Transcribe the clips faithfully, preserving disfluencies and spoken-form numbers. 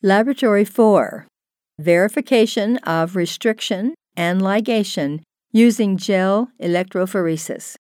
Laboratory four. Verification of restriction and ligation using gel electrophoresis.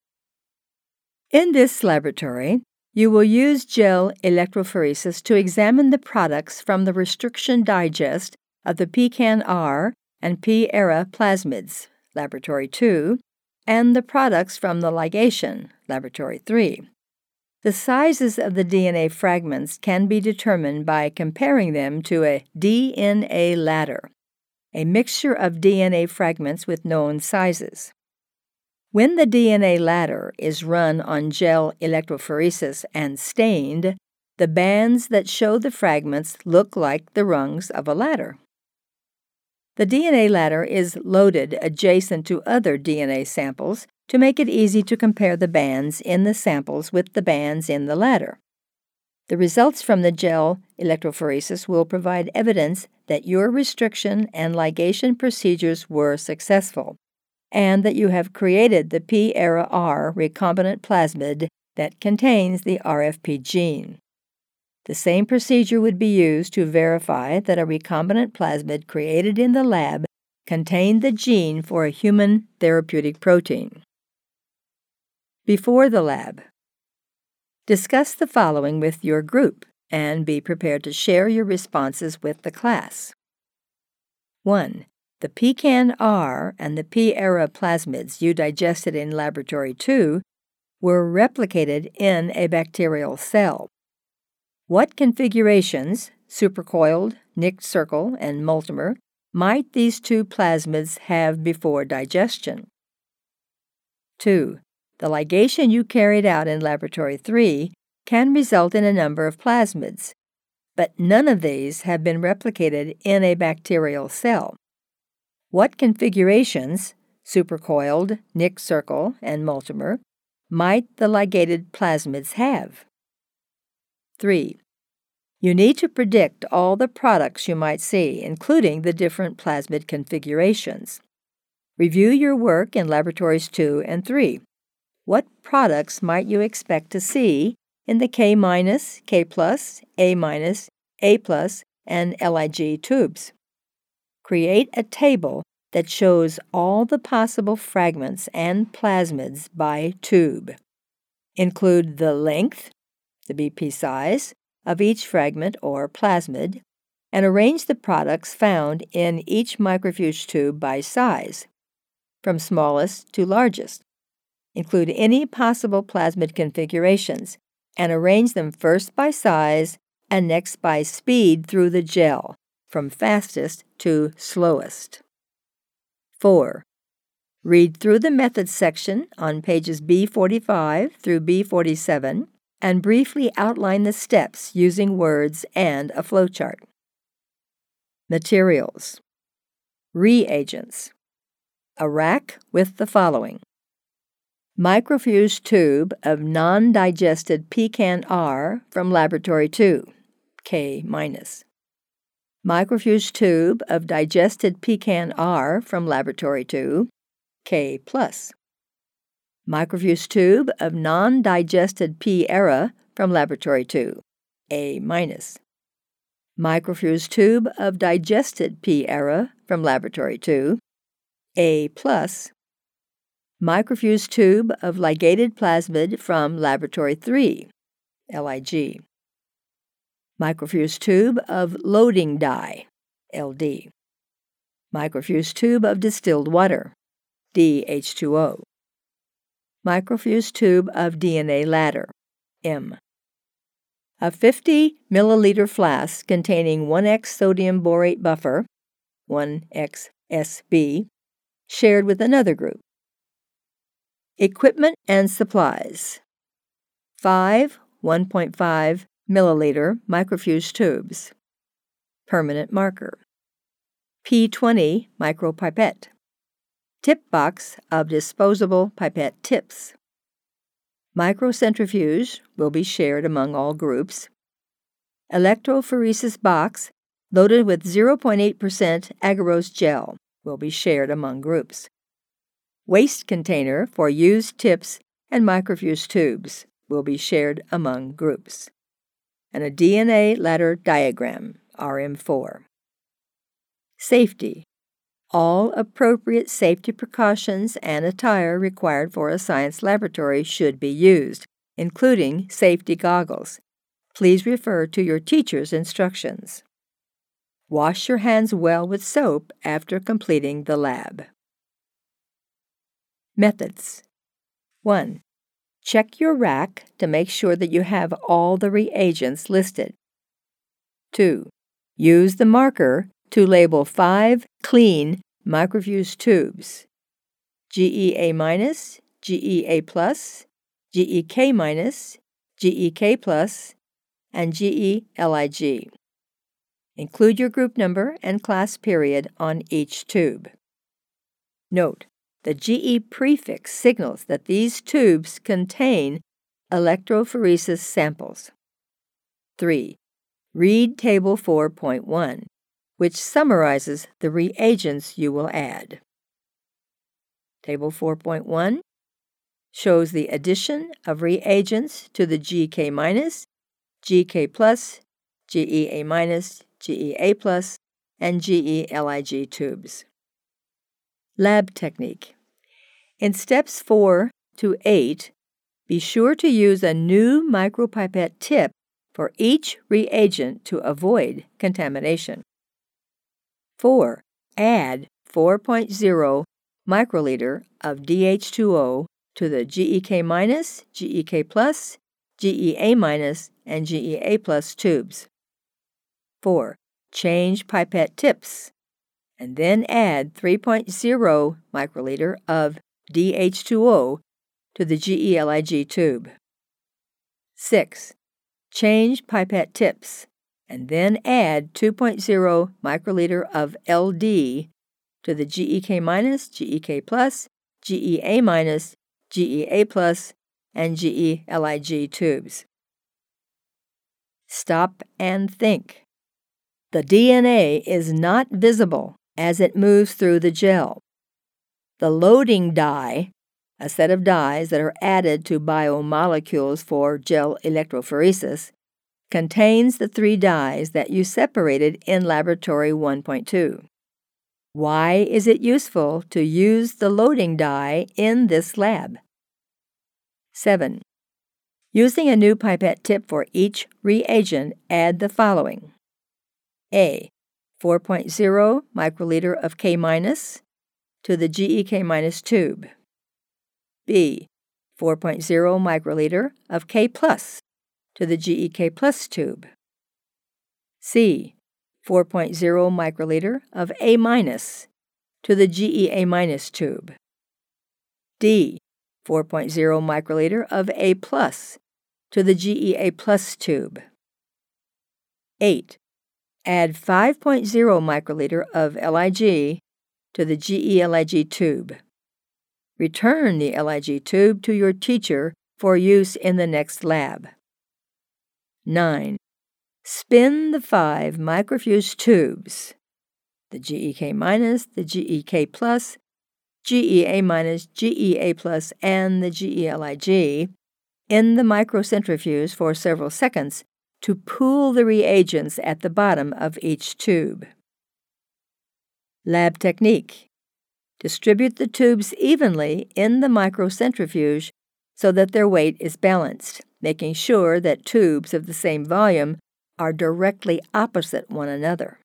In this laboratory, you will use gel electrophoresis to examine the products from the restriction digest of the PCAN-R and P-ERA plasmids, Laboratory two, and the products from the ligation, Laboratory three. The sizes of the D N A fragments can be determined by comparing them to a D N A ladder, a mixture of D N A fragments with known sizes. When the D N A ladder is run on gel electrophoresis and stained, the bands that show the fragments look like the rungs of a ladder. The D N A ladder is loaded adjacent to other D N A samples to make it easy to compare the bands in the samples with the bands in the ladder. The results from the gel electrophoresis will provide evidence that your restriction and ligation procedures were successful, and that you have created the P-ERA-R recombinant plasmid that contains the R F P gene. The same procedure would be used to verify that a recombinant plasmid created in the lab contained the gene for a human therapeutic protein. Before the lab, discuss the following with your group and be prepared to share your responses with the class. one. The PCAN-R and the P-ERA plasmids you digested in Laboratory two were replicated in a bacterial cell. What configurations, supercoiled, nicked circle, and multimer, might these two plasmids have before digestion? two. The ligation you carried out in Laboratory three can result in a number of plasmids, but none of these have been replicated in a bacterial cell. What configurations, supercoiled, nicked circle, and multimer, might the ligated plasmids have? three. You need to predict all the products you might see, including the different plasmid configurations. Review your work in Laboratories two and three. What products might you expect to see in the K-, K+, A-, A+, and LIG tubes? Create a table that shows all the possible fragments and plasmids by tube. Include the length, the B P size, of each fragment or plasmid, and arrange the products found in each microfuge tube by size, from smallest to largest. Include any possible plasmid configurations, and arrange them first by size and next by speed through the gel, from fastest to slowest. four. Read through the methods section on pages B forty-five through B forty-seven and briefly outline the steps using words and a flowchart. Materials. Reagents. A rack with the following: microfuge tube of non-digested PCAN-R from Laboratory two, K-. Microfuge tube of digested PCAN-R from Laboratory two, K+. Microfuge tube of non-digested P-ERA from Laboratory two, A-. Microfuge tube of digested P-ERA from Laboratory two, A+. Microfuge tube of ligated plasmid from Laboratory three, L I G. Microfuge tube of loading dye, L D. Microfuge tube of distilled water, D H two O. Microfuge tube of D N A ladder, M. A fifty milliliter flask containing one X sodium borate buffer, one X S B, shared with another group. Equipment and supplies. Five one point five milliliter microfuge tubes. Permanent marker. P twenty micropipette. Tip box of disposable pipette tips. Microcentrifuge will be shared among all groups. Electrophoresis box loaded with zero point eight percent agarose gel will be shared among groups. Waste container for used tips and microfuge tubes will be shared among groups. And a D N A ladder diagram R M four. Safety. All appropriate safety precautions and attire required for a science laboratory should be used, including safety goggles. Please refer to your teacher's instructions. Wash your hands well with soap after completing the lab. Methods. one. Check your rack to make sure that you have all the reagents listed. two. Use the marker to label five clean microfuse tubes: G E A minus, G E A plus, G E K minus, G E K plus, and G E L I G. Include your group number and class period on each tube. Note, the G E prefix signals that these tubes contain electrophoresis samples. three. Read Table four point one, which summarizes the reagents you will add. Table four point one shows the addition of reagents to the G K minus, G K plus, G E A minus, G E A plus, and G E L I G tubes. Lab technique. In steps four to eight, be sure to use a new micropipette tip for each reagent to avoid contamination. four. Add four point zero microliter of D H two O to the G E K minus, G E K plus, G E A minus, and G E A plus tubes. four. Change pipette tips, and then add three point zero microliter of D H two O to the G E L I G tube. six. Change pipette tips, and then add two point zero microliter of L D to the G E K minus, G E K plus, G E A minus, G E A plus, and G E L I G tubes. Stop and think. The D N A is not visible as it moves through the gel. The loading dye, a set of dyes that are added to biomolecules for gel electrophoresis, contains the three dyes that you separated in Laboratory one point two. Why is it useful to use the loading dye in this lab? seven. Using a new pipette tip for each reagent, add the following. A. four point zero microliter of K minus to the G E K minus tube. B. four point zero microliter of K plus to the G E K plus tube. C. four point zero microliter of A minus to the G E A minus tube. D. four point zero microliter of A plus to the G E A plus tube. eight. Add five point zero microliter of L I G to the G E L I G tube. Return the L I G tube to your teacher for use in the next lab. nine. Spin the five microfuse tubes, the G E K minus, the G E K plus, G E A minus, G E A plus, and the G E L I G, in the microcentrifuge for several seconds to pool the reagents at the bottom of each tube. Lab technique. Distribute the tubes evenly in the microcentrifuge so that their weight is balanced, making sure that tubes of the same volume are directly opposite one another.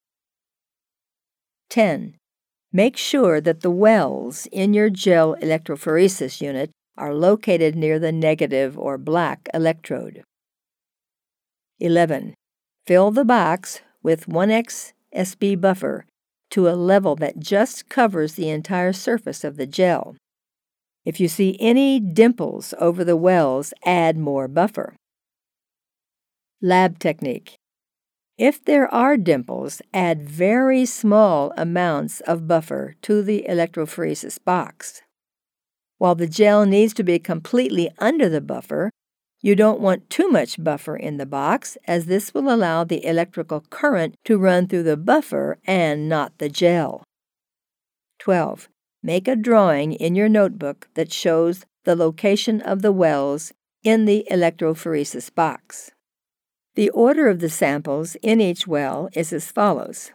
ten. Make sure that the wells in your gel electrophoresis unit are located near the negative or black electrode. eleven. Fill the box with one X S B buffer to a level that just covers the entire surface of the gel. If you see any dimples over the wells, add more buffer. Lab technique. If there are dimples, add very small amounts of buffer to the electrophoresis box. While the gel needs to be completely under the buffer, you don't want too much buffer in the box, as this will allow the electrical current to run through the buffer and not the gel. twelve. Make a drawing in your notebook that shows the location of the wells in the electrophoresis box. The order of the samples in each well is as follows: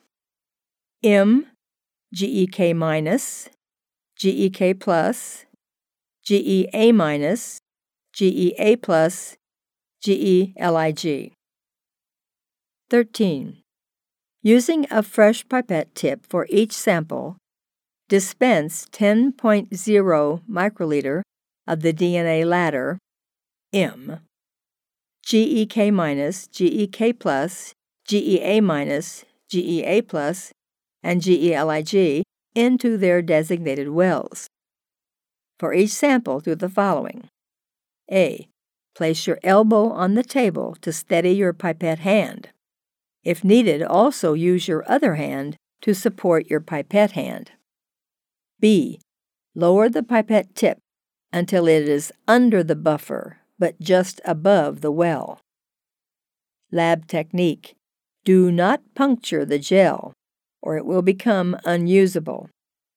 M, G E K minus, G E K plus, G E A minus, G E A plus, G E L I G. thirteen. Using a fresh pipette tip for each sample, dispense ten point zero microliter of the D N A ladder, M, G E K minus, G E K plus, G E A minus, G E A plus, and G E L I G into their designated wells. For each sample, do the following. A. Place your elbow on the table to steady your pipette hand. If needed, also use your other hand to support your pipette hand. B. Lower the pipette tip until it is under the buffer, but just above the well. Lab technique. Do not puncture the gel, or it will become unusable.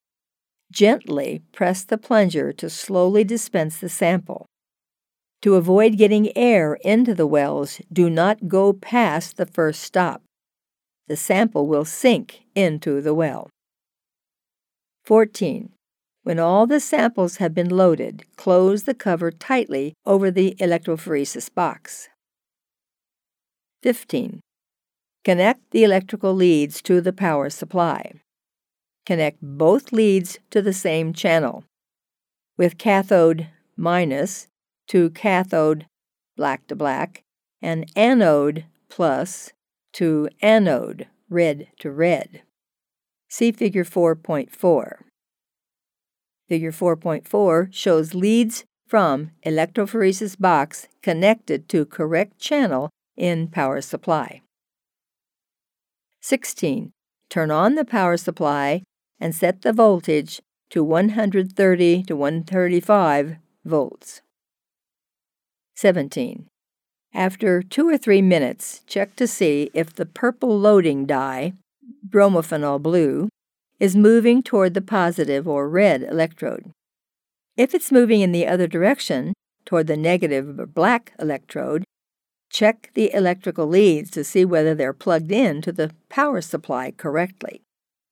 Gently press the plunger to slowly dispense the sample. To avoid getting air into the wells, do not go past the first stop. The sample will sink into the well. fourteen. When all the samples have been loaded, close the cover tightly over the electrophoresis box. fifteen. Connect the electrical leads to the power supply. Connect both leads to the same channel, with cathode minus to cathode black to black, and anode plus to anode red to red. See Figure four point four. Figure four point four shows leads from electrophoresis box connected to correct channel in power supply. sixteen. Turn on the power supply and set the voltage to one hundred thirty to one hundred thirty-five volts. seventeen. After two or three minutes, check to see if the purple loading dye, bromophenol blue, is moving toward the positive or red electrode. If it's moving in the other direction, toward the negative or black electrode, check the electrical leads to see whether they're plugged in to the power supply correctly.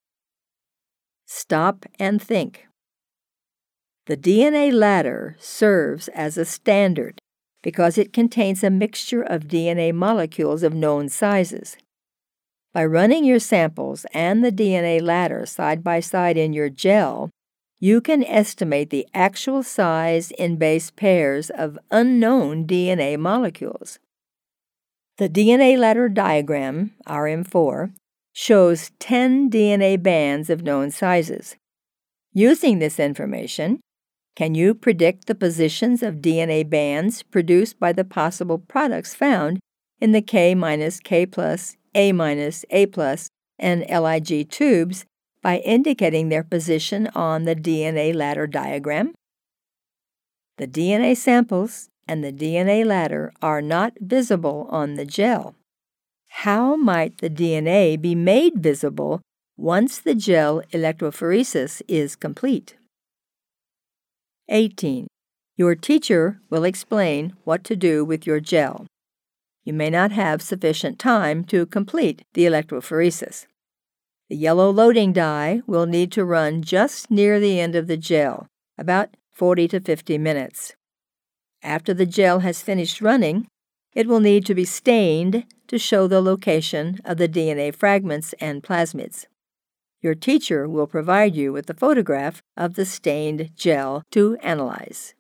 Stop and think. The D N A ladder serves as a standard because it contains a mixture of D N A molecules of known sizes. By running your samples and the D N A ladder side by side in your gel, you can estimate the actual size in base pairs of unknown D N A molecules. The D N A ladder diagram, R M four, shows ten D N A bands of known sizes. Using this information, can you predict the positions of D N A bands produced by the possible products found in the K minus, K plus, A minus, A plus, and L I G tubes by indicating their position on the D N A ladder diagram? The D N A samples and the D N A ladder are not visible on the gel. How might the D N A be made visible once the gel electrophoresis is complete? eighteen. Your teacher will explain what to do with your gel. You may not have sufficient time to complete the electrophoresis. The yellow loading dye will need to run just near the end of the gel, about forty to fifty minutes. After the gel has finished running, it will need to be stained to show the location of the D N A fragments and plasmids. Your teacher will provide you with a photograph of the stained gel to analyze.